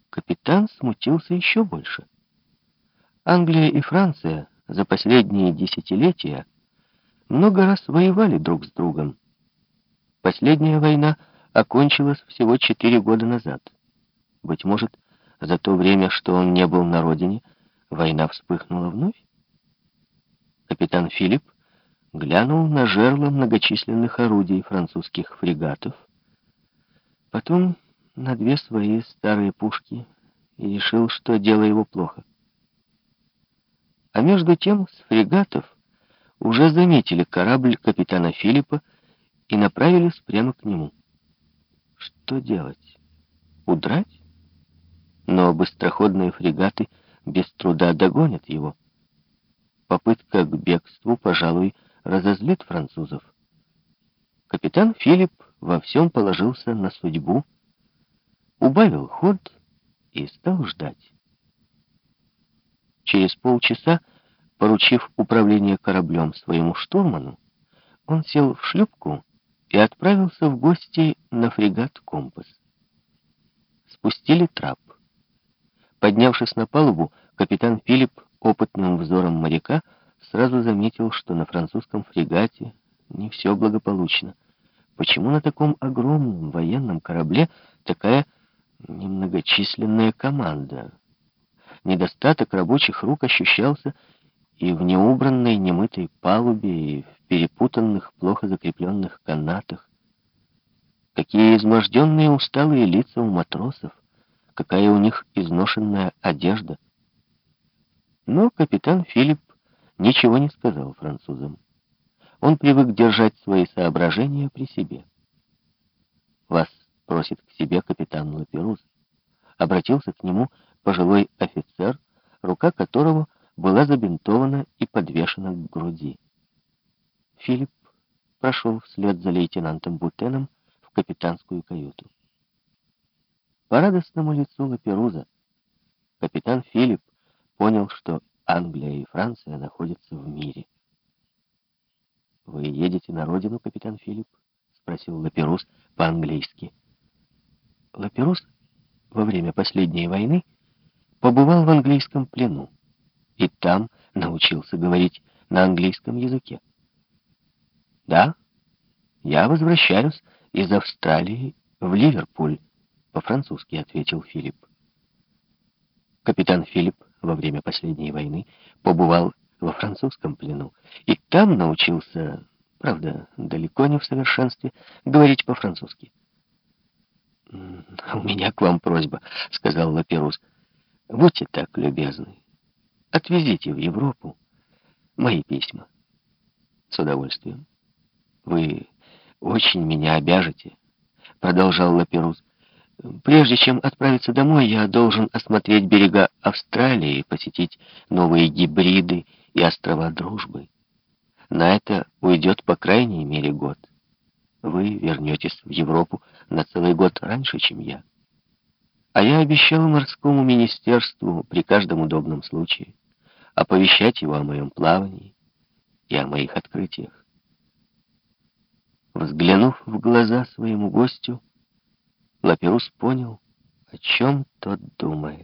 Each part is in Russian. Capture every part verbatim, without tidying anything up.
Капитан смутился еще больше. Англия и Франция за последние десятилетия много раз воевали друг с другом. Последняя война окончилась всего четыре года назад. Быть может, за то время, что он не был на родине, война вспыхнула вновь? Капитан Филипп глянул на жерла многочисленных орудий французских фрегатов, потом на две свои старые пушки и решил, что дело его плохо. А между тем с фрегатов уже заметили корабль капитана Филиппа и направились прямо к нему. Что делать? Удрать? Но быстроходные фрегаты без труда догонят его. Попытка к бегству, пожалуй, разозлит французов. Капитан Филипп во всем положился на судьбу, убавил ход и стал ждать. Через полчаса, поручив управление кораблем своему штурману, он сел в шлюпку и отправился в гости на фрегат «Компас». Спустили трап. Поднявшись на палубу, капитан Филипп опытным взором моряка сразу заметил, что на французском фрегате не все благополучно. Почему на таком огромном военном корабле такая немногочисленная команда? Недостаток рабочих рук ощущался и в неубранной немытой палубе, и в перепутанных, плохо закрепленных канатах. Какие изможденные усталые лица у матросов, какая у них изношенная одежда. Но капитан Филипп ничего не сказал французам. Он привык держать свои соображения при себе. «Вас просит к себе капитан Лаперуз», — обратился к нему пожилой офицер, рука которого была забинтована и подвешена к груди. Филипп прошел вслед за лейтенантом Бутеном в капитанскую каюту. По радостному лицу Лаперуза капитан Филипп понял, что Англия и Франция находятся в мире. «Вы едете на родину, капитан Филипп?» — спросил Лаперуз по-английски. Лаперуз во время последней войны побывал в английском плену и там научился говорить на английском языке. «Да, я возвращаюсь из Австралии в Ливерпуль», — по-французски ответил Филипп. Капитан Филипп во время последней войны побывал во французском плену и там научился, правда, далеко не в совершенстве, говорить по-французски. «У меня к вам просьба», — сказал Лаперуз. «Будьте так любезны, отвезите в Европу мои письма». «С удовольствием». «Вы очень меня обяжете», — продолжал Лаперуз. «Прежде чем отправиться домой, я должен осмотреть берега Австралии, посетить новые гибриды и острова Дружбы. На это уйдет по крайней мере год. Вы вернетесь в Европу на целый год раньше, чем я. А я обещал морскому министерству при каждом удобном случае оповещать его о моем плавании и о моих открытиях». Взглянув в глаза своему гостю, Лаперуз понял, о чем тот думает.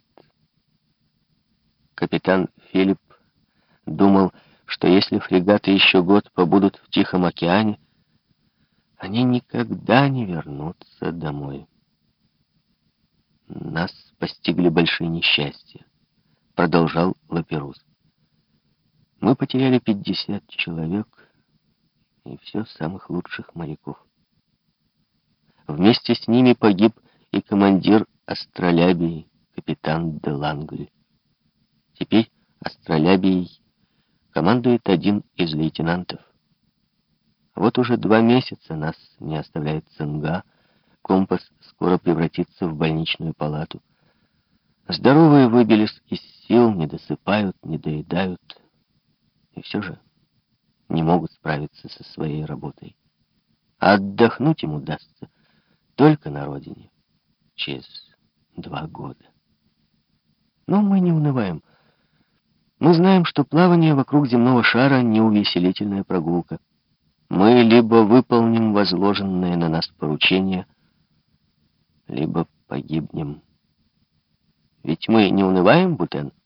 Капитан Филипп думал, что если фрегаты еще год побудут в Тихом океане, они никогда не вернутся домой. «Нас постигли большие несчастья», — продолжал Лаперуз. «Мы потеряли пятьдесят человек и все самых лучших моряков. Вместе с ними погиб и командир астролябии, капитан де Лангль. Теперь астролябией командует один из лейтенантов. Вот уже два месяца нас не оставляет цинга, компас скоро превратится в больничную палату. Здоровые выбились из сил, не досыпают, не доедают, и все же не могут справиться со своей работой. А отдохнуть им удастся только на родине, через два года. Но мы не унываем. Мы знаем, что плавание вокруг земного шара — не увеселительная прогулка. Мы либо выполним возложенное на нас поручение, либо погибнем. Ведь мы не унываем, Бутен.